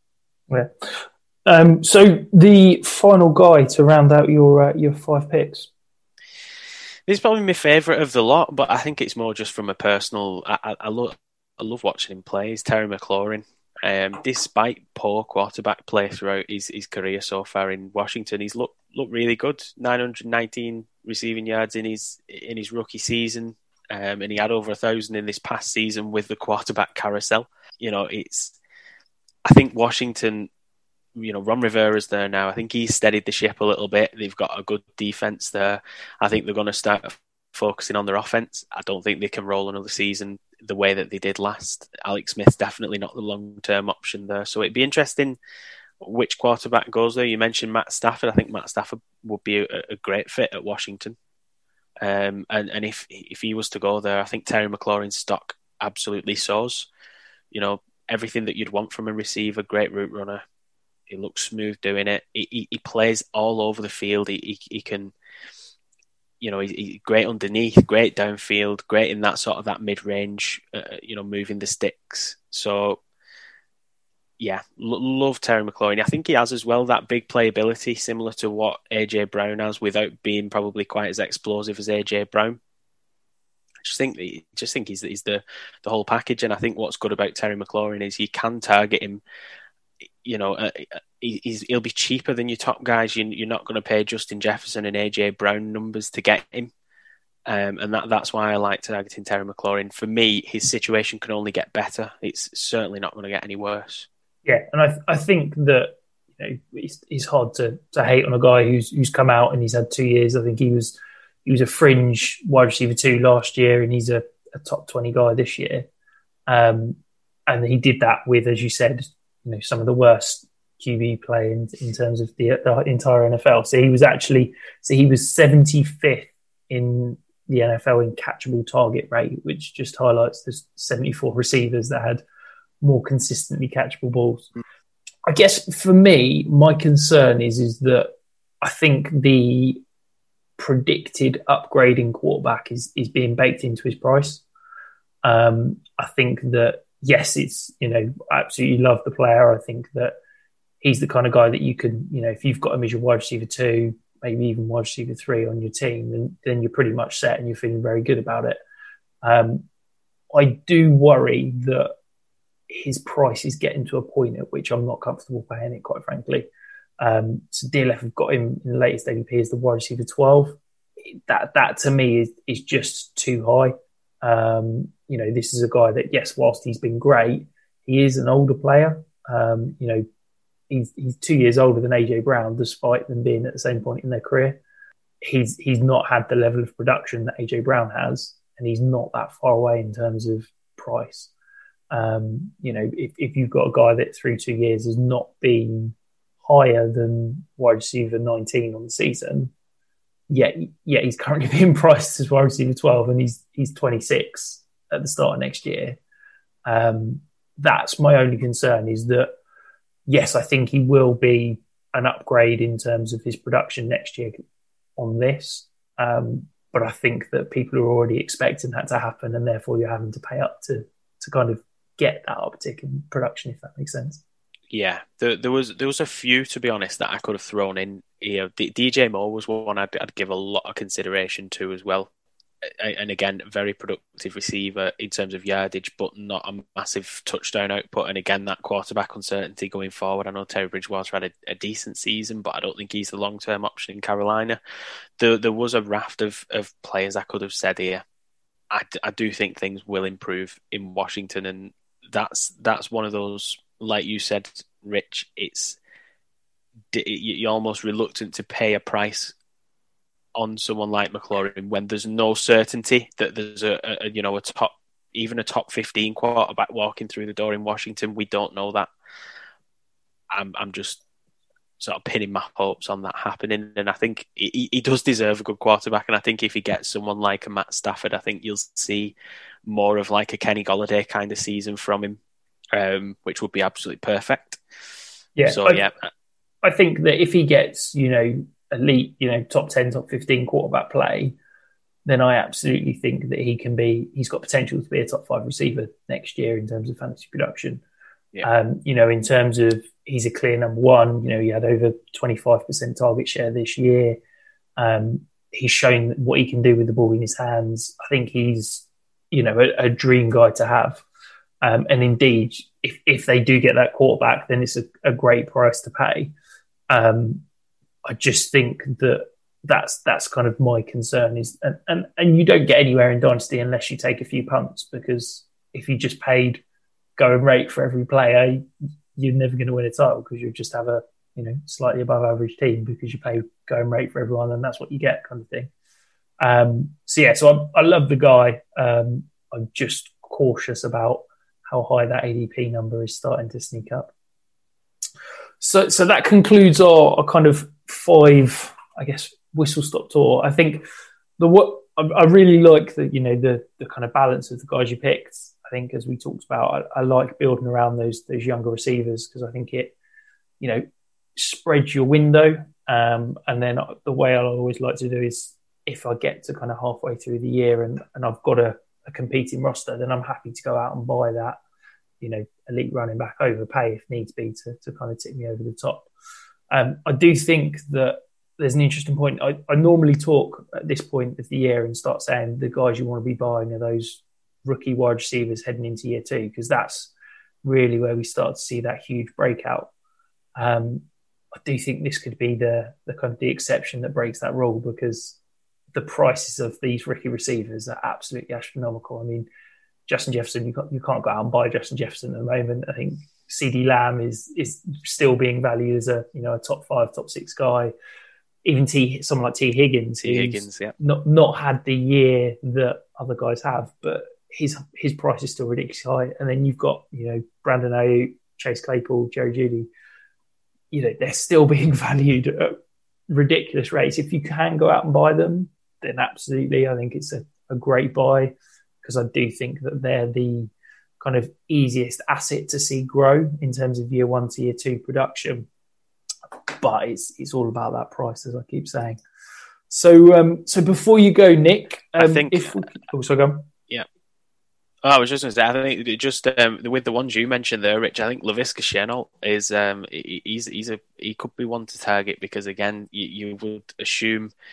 Yeah. So the final guy to round out your 5 picks. This is probably my favourite of the lot, but I think it's more just from a personal. I love watching him play. He's Terry McLaurin. Despite poor quarterback play throughout his career so far in Washington, he's looked really good. 919 receiving yards in his rookie season, and he had over 1,000 in this past season with the quarterback carousel. I think Washington. Ron Rivera's there now. I think he's steadied the ship a little bit. They've got a good defense there. I think they're going to start focusing on their offense. I don't think they can roll another season the way that they did last. Alex Smith's definitely not the long-term option there. So it'd be interesting which quarterback goes there. You mentioned Matt Stafford. I think Matt Stafford would be a great fit at Washington. And if he was to go there, I think Terry McLaurin's stock absolutely soars. Everything that you'd want from a receiver, great route runner. He looks smooth doing it. He plays all over the field. He can, he's great underneath, great downfield, great in that sort of that mid-range, moving the sticks. So, yeah, love Terry McLaurin. I think he has as well that big playability, similar to what AJ Brown has, without being probably quite as explosive as AJ Brown. I just think he's the whole package. And I think what's good about Terry McLaurin is you can target him. He'll be cheaper than your top guys. You're not going to pay Justin Jefferson and AJ Brown numbers to get him, and that's why I like targeting Terry McLaurin. For me, his situation can only get better. It's certainly not going to get any worse. Yeah, and I think that it's hard to hate on a guy who's come out and he's had 2 years. I think he was a fringe wide receiver 2 last year, and he's a top 20 guy this year. And he did that with, as you said, some of the worst QB play in terms of the entire NFL. So he was 75th in the NFL in catchable target rate, which just highlights the 74 receivers that had more consistently catchable balls. I guess for me, my concern is that I think the predicted upgrade in quarterback is being baked into his price. I think that, yes, it's, absolutely love the player. I think that he's the kind of guy that you can, if you've got him as your wide receiver 2, maybe even wide receiver 3 on your team, then you're pretty much set and you're feeling very good about it. I do worry that his price is getting to a point at which I'm not comfortable paying it, quite frankly. So DLF have got him in the latest ADP as the wide receiver 12. That to me is just too high. This is a guy that, yes, whilst he's been great, he is an older player. He's 2 years older than AJ Brown, despite them being at the same point in their career. He's not had the level of production that AJ Brown has, and he's not that far away in terms of price. If you've got a guy that through 2 years has not been higher than wide receiver 19 on the season, yet he's currently being priced as wide receiver 12, and he's 26 at the start of next year. That's my only concern, is that, yes, I think he will be an upgrade in terms of his production next year on this. But I think that people are already expecting that to happen, and therefore you're having to pay up to kind of get that uptick in production, if that makes sense. Yeah, there was a few, to be honest, that I could have thrown in here. DJ Moore was one I'd give a lot of consideration to as well. And again, very productive receiver in terms of yardage, but not a massive touchdown output. And again, that quarterback uncertainty going forward. I know Terry Bridgewater had a decent season, but I don't think he's the long-term option in Carolina. There was a raft of players I could have said here. I do think things will improve in Washington, and that's one of those, like you said, Rich, you're almost reluctant to pay a price on someone like McLaurin when there's no certainty that there's a top 15 quarterback walking through the door in Washington. We don't know that. I'm just sort of pinning my hopes on that happening, and I think he does deserve a good quarterback. And I think if he gets someone like a Matt Stafford, I think you'll see more of like a Kenny Golladay kind of season from him, which would be absolutely perfect. Yeah. So I think that if he gets, elite, top 10, top 15 quarterback play, then I absolutely think that he's got potential to be a top 5 receiver next year in terms of fantasy production. Yeah. In terms of, he's a clear number one. He had over 25% target share this year. He's shown what he can do with the ball in his hands. I think he's, a dream guy to have. And indeed, if they do get that quarterback, then it's a great price to pay. I just think that's kind of my concern is, and you don't get anywhere in Dynasty unless you take a few punts, because if you just paid going rate for every player, you're never going to win a title, because you'll just have a slightly above average team because you pay going rate for everyone, and that's what you get, kind of thing. So I love the guy. I'm just cautious about how high that ADP number is starting to sneak up. So that concludes our kind of 5, I guess, whistle stop tour. I think I really like the kind of balance of the guys you picked. I think, as we talked about, I like building around those younger receivers, because I think it, spreads your window. And then the way I always like to do is, if I get to kind of halfway through the year and I've got a competing roster, then I'm happy to go out and buy that, elite running back, overpay if needs be to kind of tip me over the top. I do think that there's an interesting point. I normally talk at this point of the year and start saying the guys you want to be buying are those rookie wide receivers heading into year 2, because that's really where we start to see that huge breakout. I do think this could be the kind of the exception that breaks that rule, because the prices of these rookie receivers are absolutely astronomical. I mean, Justin Jefferson, you can't go out and buy Justin Jefferson at the moment. I think CeeDee Lamb is still being valued as a top 5, top 6 guy. Even someone like T. Higgins, yeah, not had the year that other guys have, but his price is still ridiculously high. And then you've got Brandon Ayuk, Chase Claypool, Jerry Jeudy. They're still being valued at ridiculous rates. If you can go out and buy them, then absolutely, I think it's a great buy, because I do think that they're the kind of easiest asset to see grow in terms of year 1 to year 2 production. But it's all about that price, as I keep saying. So before you go, Nick, I think go on. Yeah. I was just going to say, I think just with the ones you mentioned there, Rich, I think Laviska Shenault is he could be one to target, because again, you would assume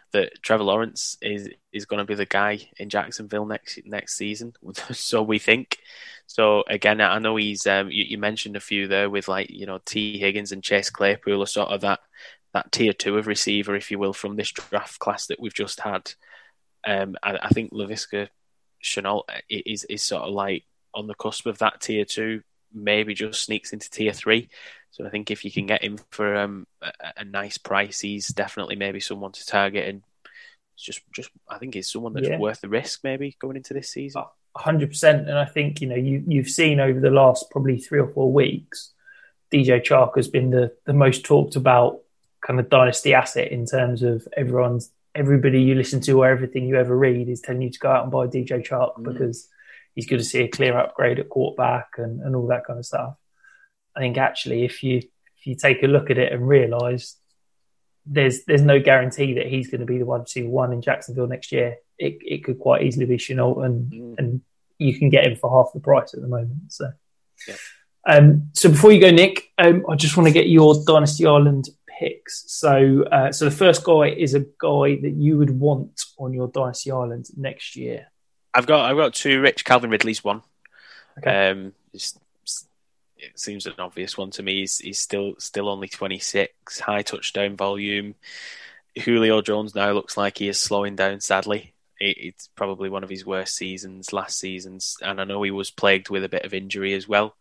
that Trevor Lawrence is going to be the guy in Jacksonville next season. So we think. So again, I know he's. You mentioned a few there with T. Higgins and Chase Claypool are sort of that tier 2 of receiver, if you will, from this draft class that we've just had. I think Laviska Shenault is sort of like on the cusp of that tier 2, maybe just sneaks into tier 3. So I think if you can get him for a nice price, he's definitely maybe someone to target, and it's just I think he's someone that's worth the risk maybe going into this season. 100%, and I think you've seen over the last probably 3 or 4 weeks, DJ Chark has been the most talked about kind of dynasty asset in terms of everybody you listen to or everything you ever read is telling you to go out and buy DJ Chark because he's going to see a clear upgrade at quarterback and all that kind of stuff. I think actually if you take a look at it and realise there's no guarantee that he's going to be the wide receiver 1 in Jacksonville next year. It could quite easily be Shenault, and you can get him for half the price at the moment. So, so before you go, Nick, I just want to get your Dynasty Island picks. So the first guy is a guy that you would want on your Dynasty Island next year. I've got 2. Rich, Calvin Ridley's one. Okay. It seems an obvious one to me. He's still only 26, high touchdown volume. Julio Jones now looks like he is slowing down, sadly. It's probably one of his worst seasons, last season's, and I know he was plagued with a bit of injury as well.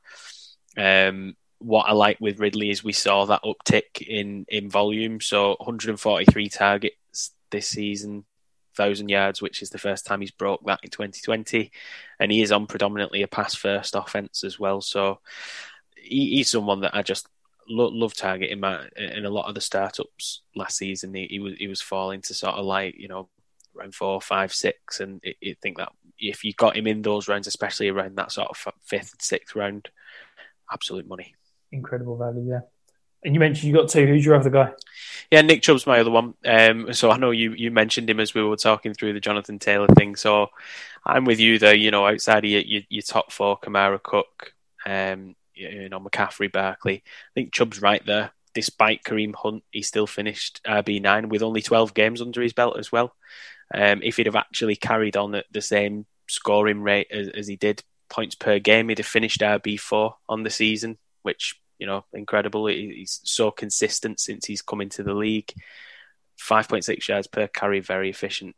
What I like with Ridley is we saw that uptick in volume, so 143 targets this season, 1,000 yards, which is the first time he's broke that in 2020, and he is on predominantly a pass-first offense as well, so he's someone that I just love targeting. In a lot of the startups last season, he was falling to sort of round 4, 5, 6, and you think that if you got him in those rounds, especially around that sort of 5th, 6th round, absolute money. Incredible value, yeah. And you mentioned you got 2. Who's your other guy? Yeah, Nick Chubb's my other one. So I know you mentioned him as we were talking through the Jonathan Taylor thing. So I'm with you there. Outside of your top 4, Kamara, Cook, McCaffrey, Barkley. I think Chubb's right there. Despite Kareem Hunt, he still finished RB9 with only 12 games under his belt as well. If he'd have actually carried on at the same scoring rate as he did, points per game, he'd have finished RB4 on the season, which, incredible. He's so consistent since he's come into the league. 5.6 yards per carry, very efficient.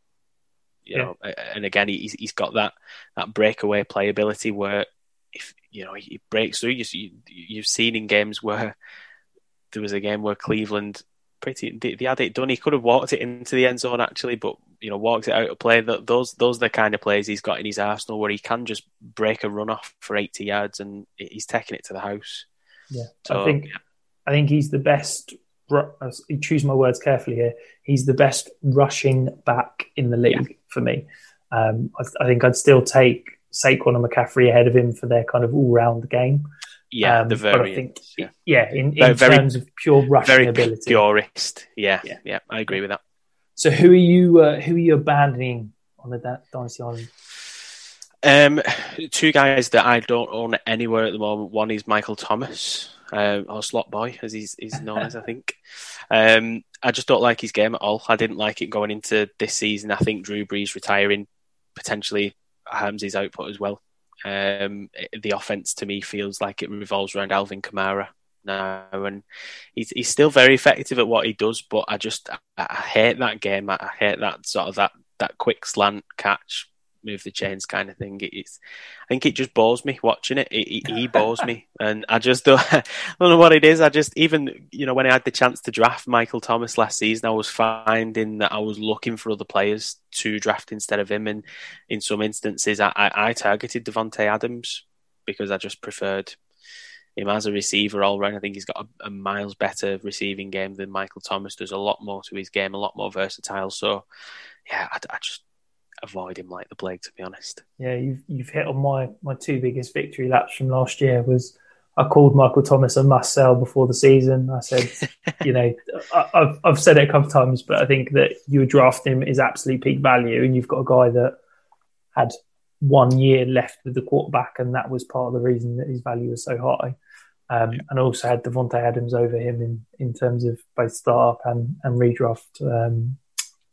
And again, he's got that breakaway playability where if he breaks through. You've seen in games where there was a game where Cleveland they had it done. He could have walked it into the end zone actually, but walked it out of play. Those are the kind of plays he's got in his arsenal where he can just break a run off for 80 yards and he's taking it to the house. Yeah, so, I think he's the best. You choose my words carefully here. He's the best rushing back in the league for me. I think I'd still take Saquon and McCaffrey ahead of him for their kind of all-round game. Yeah, the very. But I think, in terms of pure rushing very ability, purist. Yeah, I agree with that. So who are you abandoning on the Dynasty Island? 2 guys that I don't own anywhere at the moment. One is Michael Thomas, or Slot Boy, as he's known as, I think. I just don't like his game at all. I didn't like it going into this season. I think Drew Brees retiring potentially harms his output as well. The offense to me feels like it revolves around Alvin Kamara now, and he's still very effective at what he does, but I hate that game. I hate that sort of that quick slant catch, move the chains kind of thing. I think it just bores me watching it. He bores me, and I just don't know what it is. I just, even when I had the chance to draft Michael Thomas last season, I was finding that I was looking for other players to draft instead of him, and in some instances I targeted Davante Adams because I just preferred him as a receiver all round. I think he's got a miles better receiving game than Michael Thomas. There's a lot more to his game, a lot more versatile. So yeah, I just avoid him like the plague, to be honest. Yeah, you've hit on my 2 biggest victory laps from last year. Was I called Michael Thomas a must sell before the season. I said, I've said it a couple of times, but I think that you draft him is absolute peak value, and you've got a guy that had 1 year left with the quarterback, and that was part of the reason that his value was so high. And also had Davante Adams over him in terms of both startup and redraft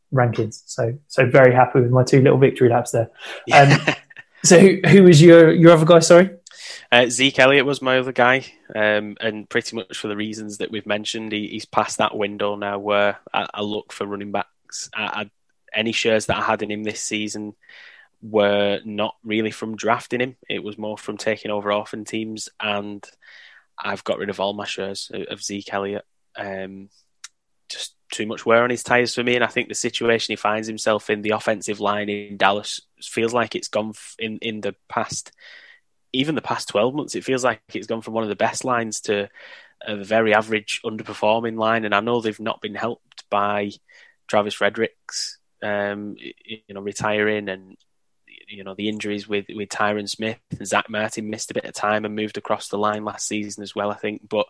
rankings. So very happy with my 2 little victory laps there. So who was your other guy? Sorry. Zeke Elliott was my other guy, and pretty much for the reasons that we've mentioned. He's past that window now where I look for running backs. Any shares that I had in him this season were not really from drafting him. It was more from taking over orphan teams, and I've got rid of all my shares of Zeke Elliott. Just too much wear on his tyres for me, and I think the situation he finds himself in, the offensive line in Dallas, feels like it's gone in the past... Even the past 12 months, it feels like it's gone from one of the best lines to a very average, underperforming line. And I know they've not been helped by Travis Fredericks, retiring, and the injuries with Tyron Smith and Zach Martin missed a bit of time and moved across the line last season as well, I think. But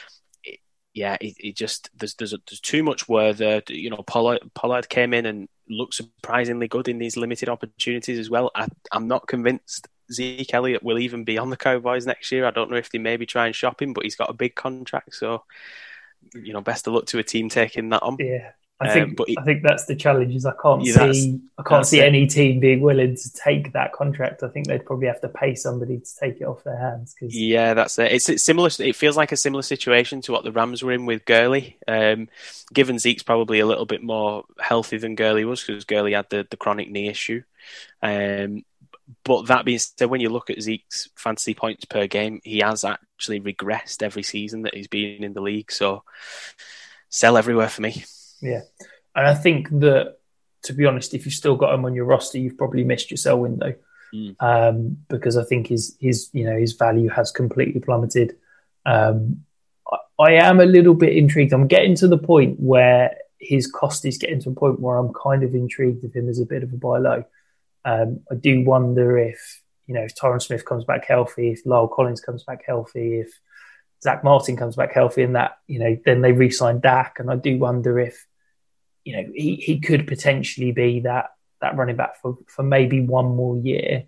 it just there's too much wear there. Pollard came in and looked surprisingly good in these limited opportunities as well. I'm not convinced Zeke Elliott will even be on the Cowboys next year. I don't know if they maybe try and shop him, but he's got a big contract, so best of luck to a team taking that on. Yeah, I think that's the challenge. Is I can't see any team being willing to take that contract. I think they'd probably have to pay somebody to take it off their hands. Yeah, that's it. It's similar. It feels like a similar situation to what the Rams were in with Gurley. Given Zeke's probably a little bit more healthy than Gurley was, because Gurley had the chronic knee issue. But that being said, when you look at Zeke's fantasy points per game, he has actually regressed every season that he's been in the league. So sell everywhere for me. Yeah. And I think that, to be honest, if you've still got him on your roster, you've probably missed your sell window. Because I think his value has completely plummeted. I am a little bit intrigued. I'm getting to the point where his cost is getting to a point where I'm kind of intrigued of him as a bit of a buy low. I do wonder if Tyron Smith comes back healthy, if Lyle Collins comes back healthy, if Zach Martin comes back healthy, and that then they re-sign Dak, and I do wonder if he could potentially be that running back for maybe one more year.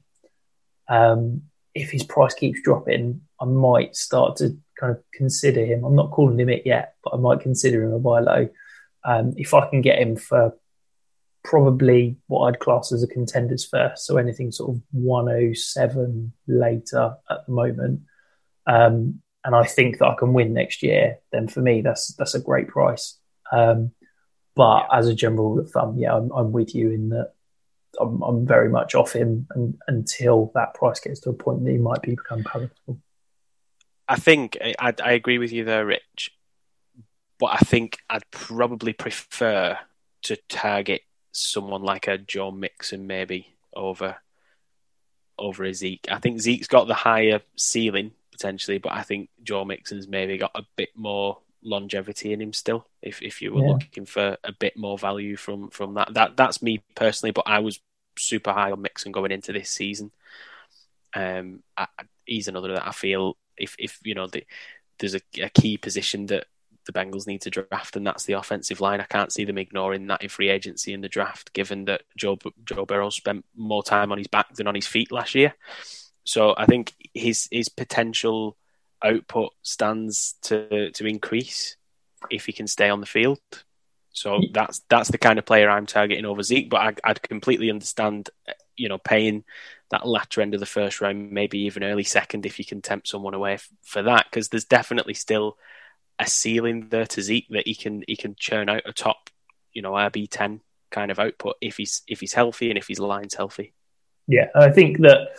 If his price keeps dropping, I might start to kind of consider him. I'm not calling him it yet, but I might consider him a buy low. If I can get him for probably what I'd class as a contenders first, so anything sort of 107 later at the moment, and I think that I can win next year, then for me that's a great price. But as a general rule of thumb, I'm with you in that I'm very much off him until that price gets to a point that he might become palatable. I think I agree with you there, Rich, but I think I'd probably prefer to target someone like a Joe Mixon maybe over a Zeke. I think Zeke's got the higher ceiling potentially, but I think Joe Mixon's maybe got a bit more longevity in him still. If you were looking for a bit more value from that's me personally. But I was super high on Mixon going into this season. He's another that I feel if there's a key position that the Bengals need to draft, and that's the offensive line. I can't see them ignoring that in free agency in the draft, given that Joe Burrow spent more time on his back than on his feet last year. So I think his potential output stands to increase if he can stay on the field. So that's the kind of player I'm targeting over Zeke. But I'd completely understand, paying that latter end of the first round, maybe even early second, if you can tempt someone away for that, because there's definitely still a ceiling there to Zeke that he can churn out a top, RB10 kind of output if he's healthy and if his line's healthy. Yeah, I think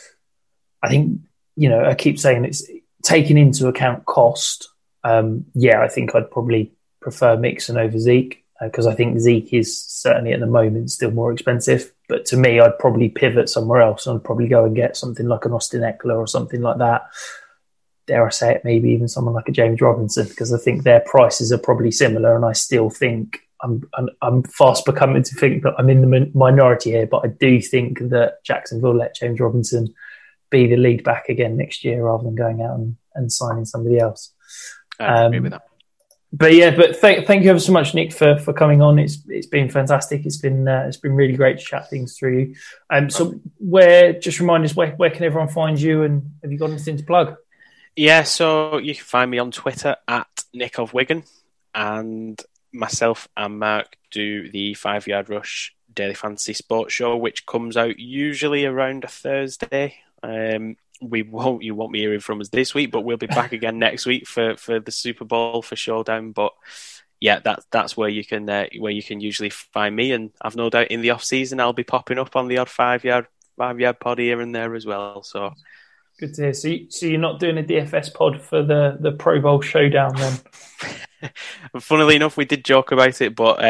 I keep saying it's taking into account cost. I think I'd probably prefer Mixon over Zeke because I think Zeke is certainly at the moment still more expensive. But to me, I'd probably pivot somewhere else. I'd probably go and get something like an Austin Eckler or something like that. Dare I say it, maybe even someone like a James Robinson, because I think their prices are probably similar, and I still think I'm fast becoming to think that I'm in the minority here, but I do think that Jacksonville let James Robinson be the lead back again next year rather than going out and signing somebody else. I agree with that. But thank you ever so much, Nick, for coming on. It's been fantastic. It's been really great to chat things through you. So just remind us where can everyone find you, and have you got anything to plug? Yeah, so you can find me on Twitter at Nick of Wigan, and myself and Mark do the 5 Yard Rush Daily Fantasy Sports Show, which comes out usually around a Thursday. You won't be hearing from us this week, but we'll be back again next week for the Super Bowl for Showdown. But yeah, that's where you can usually find me, and I've no doubt in the off season I'll be popping up on the odd 5 yard pod here and there as well. So good to hear. So you're not doing a DFS pod for the Pro Bowl Showdown then? Funnily enough, we did joke about it, but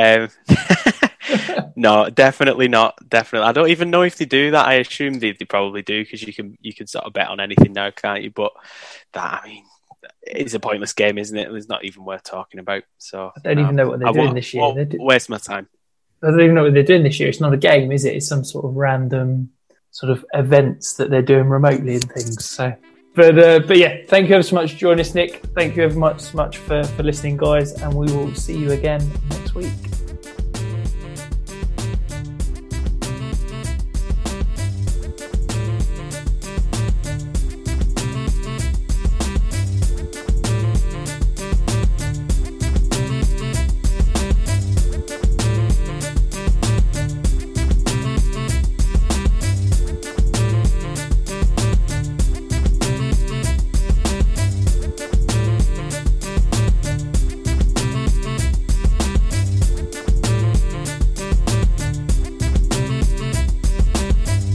no, definitely not. Definitely, I don't even know if they do that. I assume they probably do, because you can sort of bet on anything now, can't you? But that, I mean, it's a pointless game, isn't it? It's not even worth talking about. So I don't even know what they're doing this year. Waste my time. I don't even know what they're doing this year. It's not a game, is it? It's some sort of random sort of events that they're doing remotely and things. So, but yeah, thank you ever so much for joining us, Nick. Thank you ever much for listening, guys, and we will see you again next week.